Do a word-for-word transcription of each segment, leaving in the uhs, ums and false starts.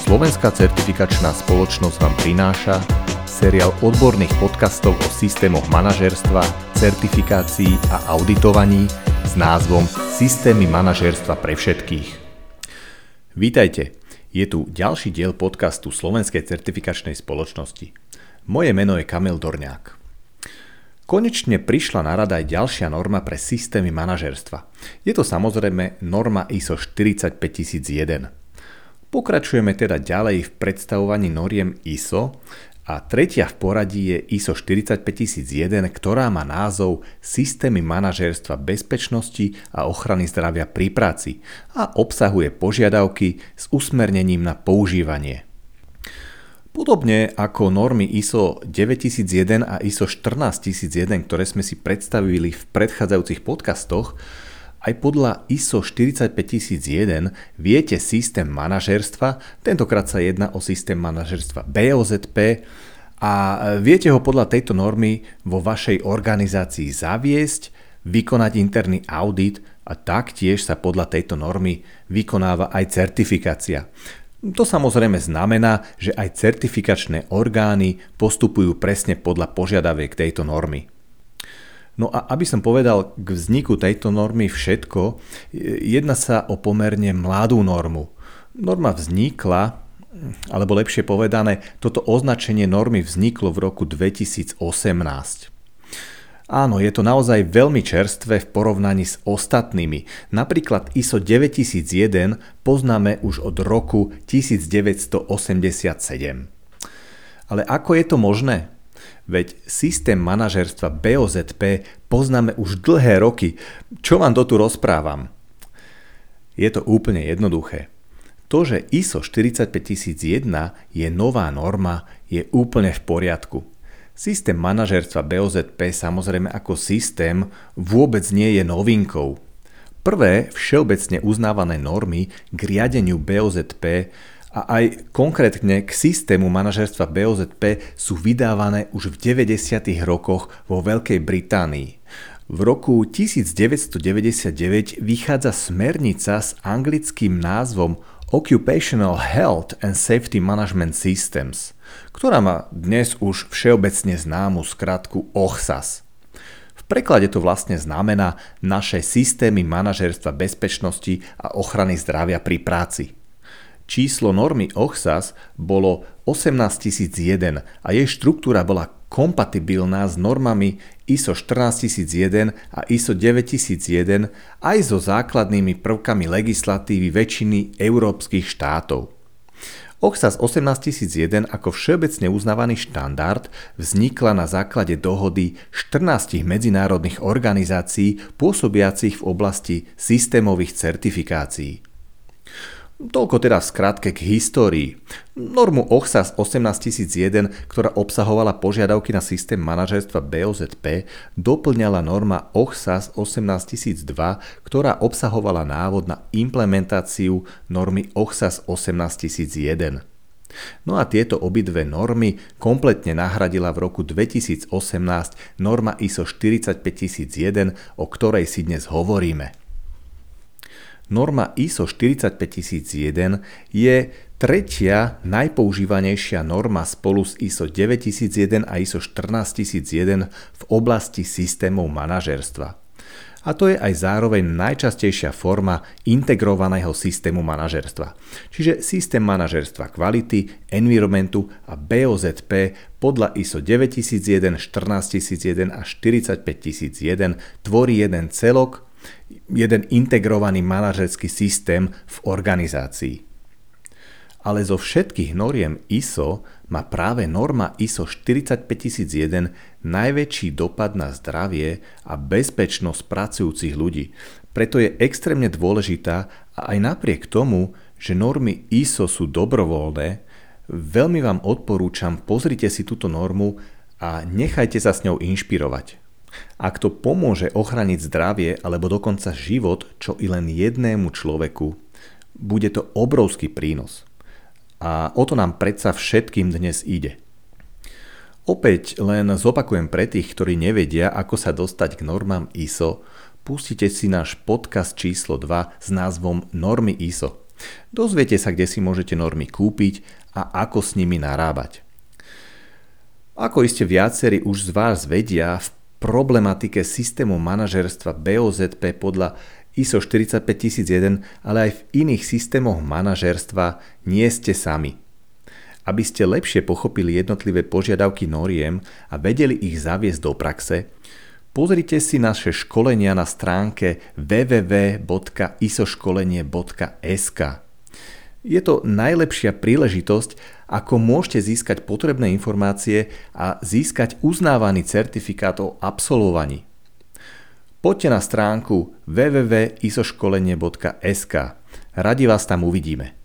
Slovenská certifikačná spoločnosť vám prináša seriál odborných podcastov o systémoch manažérstva, certifikácií a auditovaní s názvom Systémy manažérstva pre všetkých. Vítajte, je tu ďalší diel podcastu Slovenskej certifikačnej spoločnosti. Moje meno je Kamil Dorňák. Konečne prišla na rad aj ďalšia norma pre systémy manažérstva. Je to samozrejme norma í es o štyridsaťpäť tisíc jeden. Pokračujeme teda ďalej v predstavovaní noriem í es o a tretia v poradí je í es o štyridsaťpäť tisíc jeden, ktorá má názov Systémy manažérstva bezpečnosti a ochrany zdravia pri práci a obsahuje požiadavky s usmernením na používanie. Podobne ako normy í es o deväťtisíc jeden a í es o štrnásť tisíc jeden, ktoré sme si predstavili v predchádzajúcich podcastoch, aj podľa í es o štyridsaťpäť tisíc jeden viete systém manažérstva, tentokrát sa jedná o systém manažérstva bé ó zet pé a viete ho podľa tejto normy vo vašej organizácii zaviesť, vykonať interný audit a taktiež sa podľa tejto normy vykonáva aj certifikácia. To samozrejme znamená, že aj certifikačné orgány postupujú presne podľa požiadaviek tejto normy. No a aby som povedal k vzniku tejto normy všetko, jedná sa o pomerne mladú normu. Norma vznikla, alebo lepšie povedané, toto označenie normy vzniklo v roku dvetisícosemnásť. Áno, je to naozaj veľmi čerstvé v porovnaní s ostatnými. Napríklad í es o deväťtisíc jeden poznáme už od roku devätnásťstoosemdesiatsedem. Ale ako je to možné? Veď systém manažérstva bé ó zet pé poznáme už dlhé roky. Čo vám to tu rozprávam? Je to úplne jednoduché. To, že í es o štyridsaťpäť tisíc jeden je nová norma, je úplne v poriadku. Systém manažérstva bé ó zet pé samozrejme ako systém vôbec nie je novinkou. Prvé všeobecne uznávané normy k riadeniu bé ó zet pé a aj konkrétne k systému manažérstva bé ó zet pé sú vydávané už v deväťdesiatych rokoch vo Veľkej Británii. V roku devätnásťstodeväťdesiatdeväť vychádza smernica s anglickým názvom Occupational Health and Safety Management Systems, ktorá má dnes už všeobecne známu skratku ó chá es. V preklade to vlastne znamená naše systémy manažérstva bezpečnosti a ochrany zdravia pri práci. Číslo normy ó chá es bolo osemnásť tisíc jeden a jej štruktúra bola kompatibilná s normami í es o štrnásť tisíc jeden a í es o deväťtisíc jeden aj so základnými prvkami legislatívy väčšiny európskych štátov. ó chá es osemnásť tisíc jeden ako všeobecne uznávaný štandard vznikla na základe dohody štrnástich medzinárodných organizácií pôsobiacich v oblasti systémových certifikácií. Toľko teda v skratke k histórii. Normu ó chá es osemnásť tisíc jeden, ktorá obsahovala požiadavky na systém manažérstva bé ó zet pé, doplňala norma ó chá es osemnásť tisíc dva, ktorá obsahovala návod na implementáciu normy ó chá es osemnásť tisíc jeden. No a tieto obidve normy kompletne nahradila v roku dvetisícosemnásť norma í es o štyridsaťpäť tisíc jeden, o ktorej si dnes hovoríme. Norma í es o štyridsaťpäť tisíc jeden je tretia najpoužívanejšia norma spolu s í es o deväťtisíc jeden a í es o štrnásť tisíc jeden v oblasti systémov manažérstva. A to je aj zároveň najčastejšia forma integrovaného systému manažérstva. Čiže systém manažérstva kvality, environmentu a bé ó zet pé podľa í es o deväťtisíc jeden, štrnásť tisíc jeden a štyridsaťpäť tisíc jeden tvorí jeden celok, jeden integrovaný manažerský systém v organizácii. Ale zo všetkých noriem í es o má práve norma í es o štyridsaťpäť tisíc jeden najväčší dopad na zdravie a bezpečnosť pracujúcich ľudí. Preto je extrémne dôležitá a aj napriek tomu, že normy í es o sú dobrovoľné, veľmi vám odporúčam, pozrite si túto normu a nechajte sa s ňou inšpirovať. Ak to pomôže ochrániť zdravie alebo dokonca život čo i len jednému človeku, bude to obrovský prínos. A o to nám predsa všetkým dnes ide. Opäť len zopakujem pre tých, ktorí nevedia, ako sa dostať k normám í es o, pustite si náš podcast číslo dva s názvom Normy í es o. Dozviete sa, kde si môžete normy kúpiť a ako s nimi narábať. Ako iste viacerí už z vás vedia, v problematike systému manažérstva bé ó zet pé podľa í es o štyridsaťpäť tisíc jeden, ale aj v iných systémoch manažérstva nie ste sami. Aby ste lepšie pochopili jednotlivé požiadavky noriem a vedeli ich zaviesť do praxe, pozrite si naše školenia na stránke w w w bodka isoškolenie bodka es ka. Je to najlepšia príležitosť, ako môžete získať potrebné informácie a získať uznávaný certifikát o absolvovaní. Poďte na stránku w w w bodka isoškolenie bodka es ka. Radi vás tam uvidíme.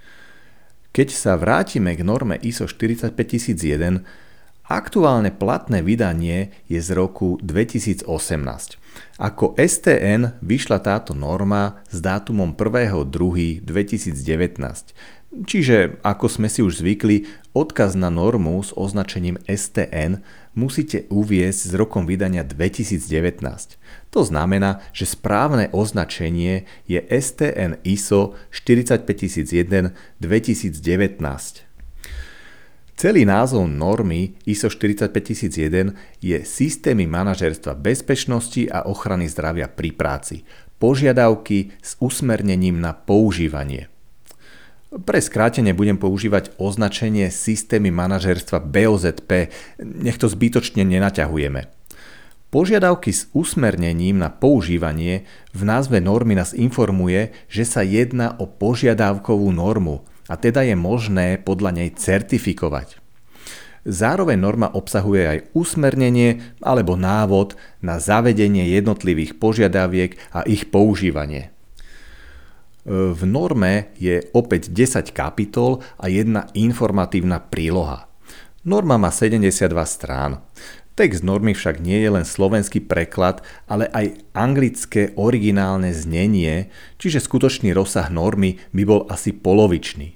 Keď sa vrátime k norme í es o štyridsaťpäť tisíc jeden, aktuálne platné vydanie je z roku dvetisícosemnásť. Ako es té en vyšla táto norma s dátumom prvého druhého dvetisícdevätnásť. Čiže, ako sme si už zvykli, odkaz na normu s označením es té en musíte uviesť s rokom vydania dvetisícdevätnásť. To znamená, že správne označenie je es té en í es o štyridsaťpäť tisíc jeden dvetisícdevätnásť. Celý názov normy í es o štyridsaťpäť tisíc jeden je Systémy manažérstva bezpečnosti a ochrany zdravia pri práci. Požiadavky s usmernením na používanie. Pre skrátenie budem používať označenie Systémy manažérstva bé ó zet pé, nech to zbytočne nenaťahujeme. Požiadavky s usmernením na používanie v názve normy nás informuje, že sa jedná o požiadavkovú normu, a teda je možné podľa nej certifikovať. Zároveň norma obsahuje aj usmernenie alebo návod na zavedenie jednotlivých požiadaviek a ich používanie. V norme je opäť desať kapitol a jedna informatívna príloha. Norma má sedemdesiatdva strán. Text normy však nie je len slovenský preklad, ale aj anglické originálne znenie, čiže skutočný rozsah normy by bol asi polovičný.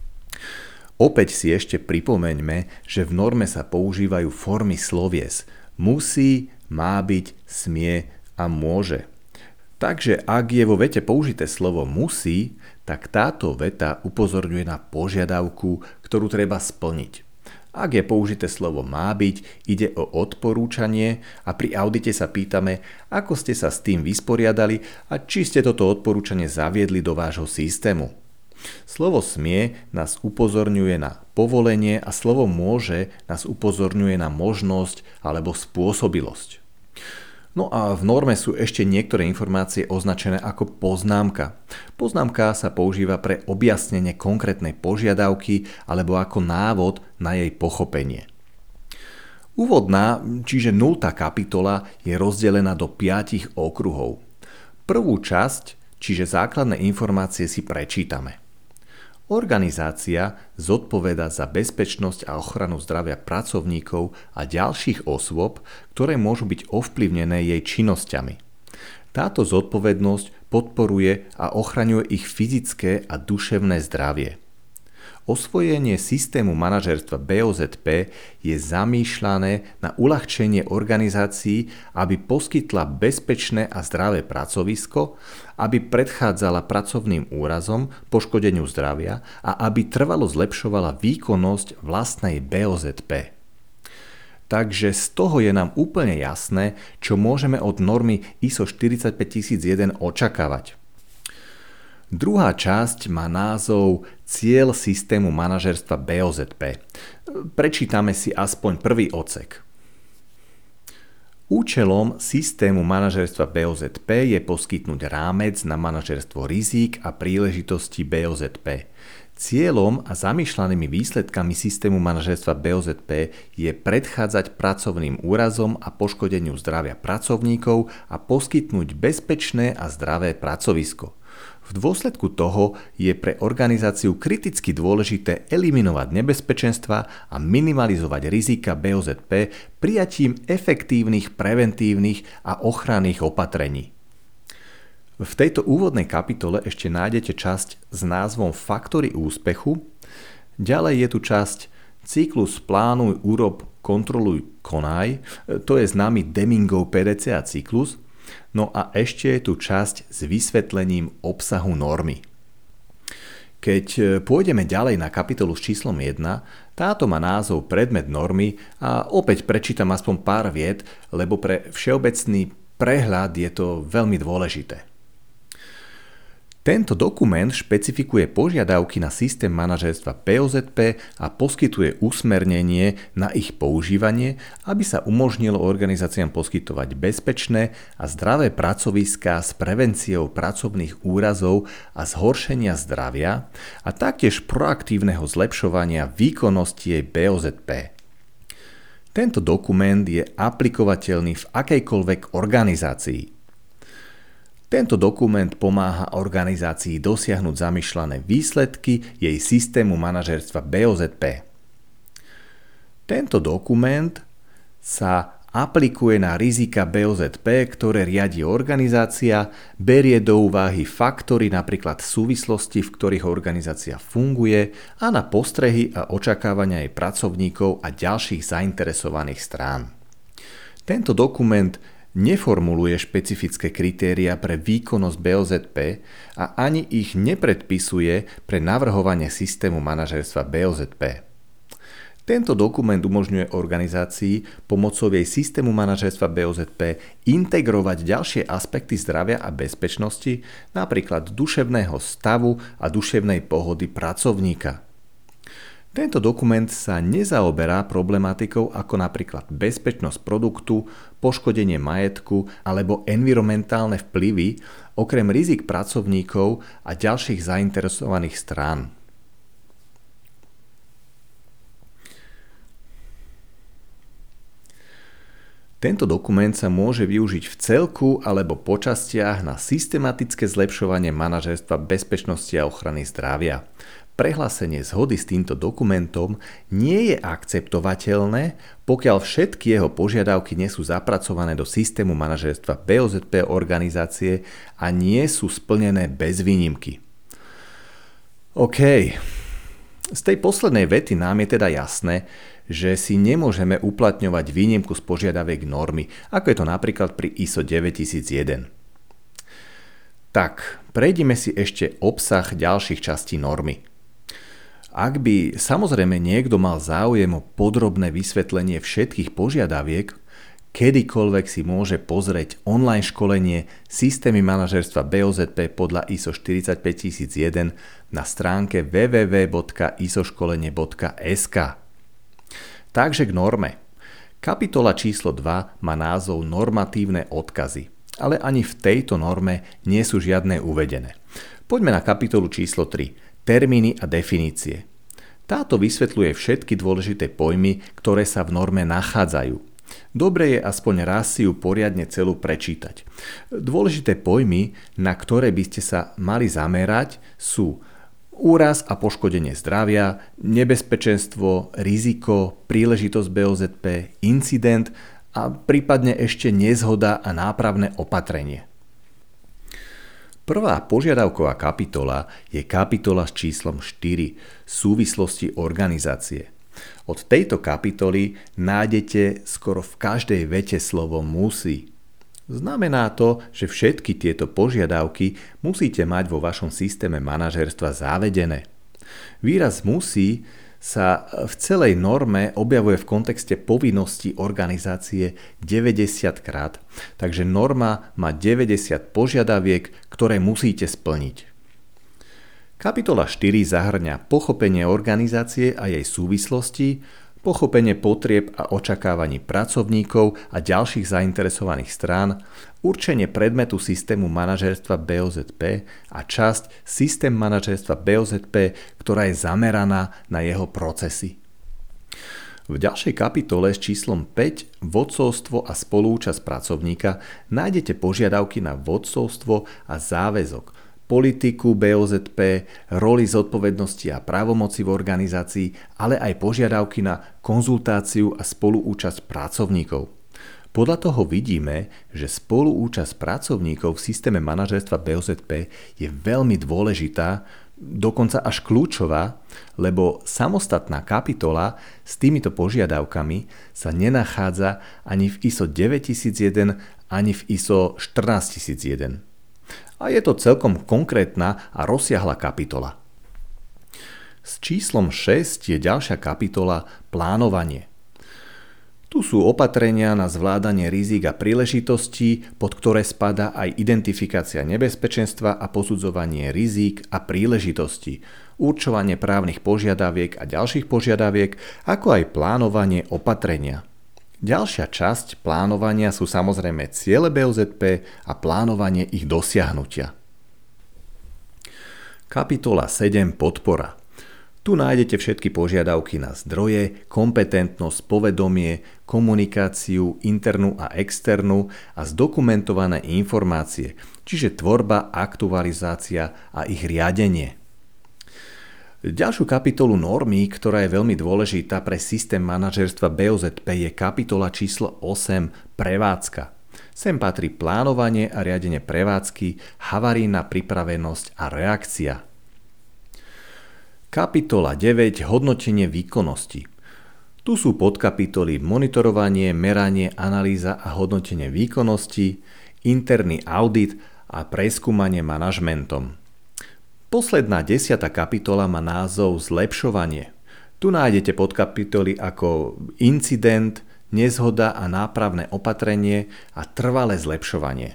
Opäť si ešte pripomeňme, že v norme sa používajú formy slovies musí, má byť, smie a môže. Takže ak je vo vete použité slovo musí, tak táto veta upozorňuje na požiadavku, ktorú treba splniť. Ak je použité slovo má byť, ide o odporúčanie a pri audite sa pýtame, ako ste sa s tým vysporiadali a či ste toto odporúčanie zaviedli do vášho systému. Slovo smie nás upozorňuje na povolenie a slovo môže nás upozorňuje na možnosť alebo spôsobilosť. No a v norme sú ešte niektoré informácie označené ako poznámka. Poznámka sa používa pre objasnenie konkrétnej požiadavky alebo ako návod na jej pochopenie. Úvodná, čiže nultá kapitola je rozdelená do piatich okruhov. Prvú časť, čiže základné informácie si prečítame. Organizácia zodpovedá za bezpečnosť a ochranu zdravia pracovníkov a ďalších osôb, ktoré môžu byť ovplyvnené jej činnosťami. Táto zodpovednosť podporuje a ochraňuje ich fyzické a duševné zdravie. Osvojenie systému manažérstva bé ó zet pé je zamýšľané na uľahčenie organizácií, aby poskytla bezpečné a zdravé pracovisko, aby predchádzala pracovným úrazom, poškodeniu zdravia a aby trvalo zlepšovala výkonnosť vlastnej bé ó zet pé. Takže z toho je nám úplne jasné, čo môžeme od normy í es o štyridsaťpäť tisíc jeden očakávať. Druhá časť má názov Cieľ systému manažérstva bé ó zet pé. Prečítame si aspoň prvý odsek. Účelom systému manažérstva bé ó zet pé je poskytnúť rámec na manažérstvo rizík a príležitostí bé ó zet pé. Cieľom a zamýšľanými výsledkami systému manažérstva bé ó zet pé je predchádzať pracovným úrazom a poškodeniu zdravia pracovníkov a poskytnúť bezpečné a zdravé pracovisko. V dôsledku toho je pre organizáciu kriticky dôležité eliminovať nebezpečenstva a minimalizovať rizika bé ó zet pé prijatím efektívnych preventívnych a ochranných opatrení. V tejto úvodnej kapitole ešte nájdete časť s názvom Faktory úspechu, ďalej je tu časť Cyklus plánuj, urob, kontroluj, konaj, to je známy Demingov pé dé cé á cyklus. No a ešte je tu časť s vysvetlením obsahu normy. Keď pôjdeme ďalej na kapitolu s číslom jeden, táto má názov Predmet normy a opäť prečítam aspoň pár vied, lebo pre všeobecný prehľad je to veľmi dôležité. Tento dokument špecifikuje požiadavky na systém manažérstva bé ó zet pé a poskytuje usmernenie na ich používanie, aby sa umožnilo organizáciám poskytovať bezpečné a zdravé pracoviská s prevenciou pracovných úrazov a zhoršenia zdravia a taktiež proaktívneho zlepšovania výkonnosti jej bé ó zet pé. Tento dokument je aplikovateľný v akejkoľvek organizácii. Tento dokument pomáha organizácii dosiahnuť zamýšľané výsledky jej systému manažérstva bé ó zet pé. Tento dokument sa aplikuje na rizika bé ó zet pé, ktoré riadi organizácia, berie do úvahy faktory, napríklad súvislosti, v ktorých organizácia funguje, a na postrehy a očakávania jej pracovníkov a ďalších zainteresovaných strán. Tento dokument neformuluje špecifické kritériá pre výkonnosť bé ó zet pé a ani ich nepredpisuje pre navrhovanie systému manažérstva bé ó zet pé. Tento dokument umožňuje organizácii pomocou jej systému manažérstva bé ó zet pé integrovať ďalšie aspekty zdravia a bezpečnosti, napríklad duševného stavu a duševnej pohody pracovníka. Tento dokument sa nezaoberá problematikou ako napríklad bezpečnosť produktu, poškodenie majetku alebo environmentálne vplyvy, okrem rizik pracovníkov a ďalších zainteresovaných strán. Tento dokument sa môže využiť v celku alebo po častiach na systematické zlepšovanie manažérstva bezpečnosti a ochrany zdravia. Prehlásenie zhody s týmto dokumentom nie je akceptovateľné, pokiaľ všetky jeho požiadavky nie sú zapracované do systému manažérstva bé ó zet pé organizácie a nie sú splnené bez výnimky. OK. Z tej poslednej vety nám je teda jasné, že si nemôžeme uplatňovať výnimku z požiadaviek normy, ako je to napríklad pri í es o deväťtisícjeden. Tak, prejdime si ešte obsah ďalších častí normy. Ak by samozrejme niekto mal záujem o podrobné vysvetlenie všetkých požiadaviek, kedykoľvek si môže pozrieť online školenie Systémy manažérstva bé ó zet pé podľa í es o štyridsaťpäťtisícjeden na stránke w w w bodka isoškolenie bodka es ka. Takže k norme. Kapitola číslo dva má názov Normatívne odkazy, ale ani v tejto norme nie sú žiadne uvedené. Poďme na kapitolu číslo tri. Termíny a definície. Táto vysvetľuje všetky dôležité pojmy, ktoré sa v norme nachádzajú. Dobre je aspoň raz si ju poriadne celú prečítať. Dôležité pojmy, na ktoré by ste sa mali zamerať, sú úraz a poškodenie zdravia, nebezpečenstvo, riziko, príležitosť bé ó zet pé, incident a prípadne ešte nezhoda a nápravné opatrenie. Prvá požiadavková kapitola je kapitola s číslom štyri, súvislosti organizácie. Od tejto kapitoly nájdete skoro v každej vete slovo musí. Znamená to, že všetky tieto požiadavky musíte mať vo vašom systéme manažérstva zavedené. Výraz musí sa v celej norme objavuje v kontexte povinnosti organizácie deväťdesiat krát, takže norma má deväťdesiat požiadaviek, ktoré musíte splniť. Kapitola štyri zahŕňa pochopenie organizácie a jej súvislosti, pochopenie potrieb a očakávaní pracovníkov a ďalších zainteresovaných strán, určenie predmetu systému manažérstva bé ó zet pé a časť systém manažérstva bé ó zet pé, ktorá je zameraná na jeho procesy. V ďalšej kapitole s číslom päť Vodcovstvo a spoluúčasť pracovníka nájdete požiadavky na vodcovstvo a záväzok, politiku bé ó zet pé, roli zodpovednosti a právomoci v organizácii, ale aj požiadavky na konzultáciu a spoluúčasť pracovníkov. Podľa toho vidíme, že spoluúčasť pracovníkov v systéme manažérstva bé ó zet pé je veľmi dôležitá, dokonca až kľúčová, lebo samostatná kapitola s týmito požiadavkami sa nenachádza ani v í es o deväťtisícjeden, ani v í es o štrnásťtisícjeden. A je to celkom konkrétna a rozsiahla kapitola. S číslom šesť je ďalšia kapitola Plánovanie. Tu sú opatrenia na zvládanie rizík a príležitostí, pod ktoré spadá aj identifikácia nebezpečenstva a posudzovanie rizík a príležitostí, určovanie právnych požiadaviek a ďalších požiadaviek, ako aj plánovanie opatrenia. Ďalšia časť plánovania sú samozrejme ciele bé ó zet pé a plánovanie ich dosiahnutia. Kapitola sedem. Podpora. Tu nájdete všetky požiadavky na zdroje, kompetentnosť, povedomie, komunikáciu internú a externú a zdokumentované informácie, čiže tvorba, aktualizácia a ich riadenie. Ďalšiu kapitolu normy, ktorá je veľmi dôležitá pre systém manažérstva bé ó zet pé, je kapitola číslo osem. Prevádzka. Sem patrí plánovanie a riadenie prevádzky, havarijná pripravenosť a reakcia. Kapitola deväť. Hodnotenie výkonnosti. Tu sú podkapitoly monitorovanie, meranie, analýza a hodnotenie výkonnosti, interný audit a preskúmanie manažmentom. Posledná desiata kapitola má názov Zlepšovanie. Tu nájdete podkapitoly ako incident, nezhoda a nápravné opatrenie a trvalé zlepšovanie.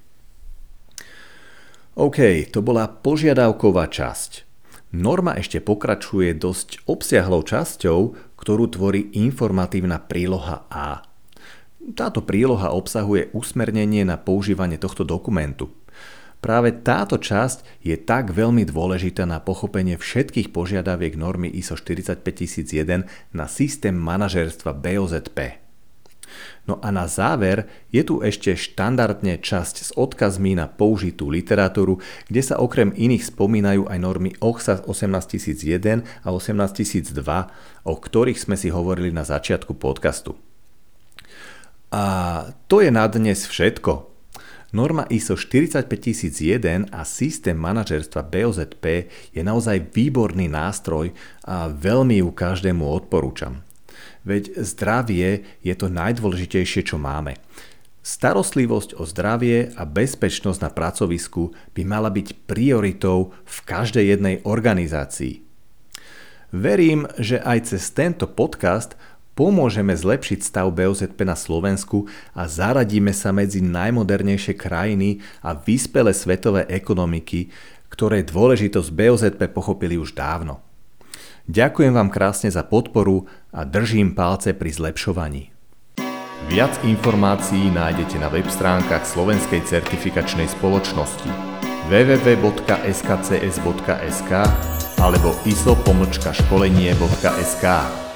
OK, to bola požiadavková časť. Norma ešte pokračuje dosť obsiahlou časťou, ktorú tvorí informatívna príloha A. Táto príloha obsahuje usmernenie na používanie tohto dokumentu. Práve táto časť je tak veľmi dôležitá na pochopenie všetkých požiadaviek normy í es o štyridsaťpäť tisíc jeden na systém manažérstva bé ó zet pé. No a na záver je tu ešte štandardne časť s odkazmi na použitú literatúru, kde sa okrem iných spomínajú aj normy ó es á osemnásť tisíc jeden a osemnásť tisíc dva, o ktorých sme si hovorili na začiatku podcastu. A to je na dnes všetko. Norma í es o štyridsaťpäť tisíc jeden a systém manažérstva bé ó zet pé je naozaj výborný nástroj a veľmi ju každému odporúčam. Veď zdravie je to najdôležitejšie, čo máme. Starostlivosť o zdravie a bezpečnosť na pracovisku by mala byť prioritou v každej jednej organizácii. Verím, že aj cez tento podcast pomôžeme zlepšiť stav bé ó zet pé na Slovensku a zaradíme sa medzi najmodernejšie krajiny a vyspelé svetové ekonomiky, ktoré dôležitosť bé ó zet pé pochopili už dávno. Ďakujem vám krásne za podporu a držím palce pri zlepšovaní. Viac informácií nájdete na web stránkach Slovenskej certifikačnej spoločnosti w w w bodka s k c s bodka s k alebo iso pomlčka školenie bodka es ká.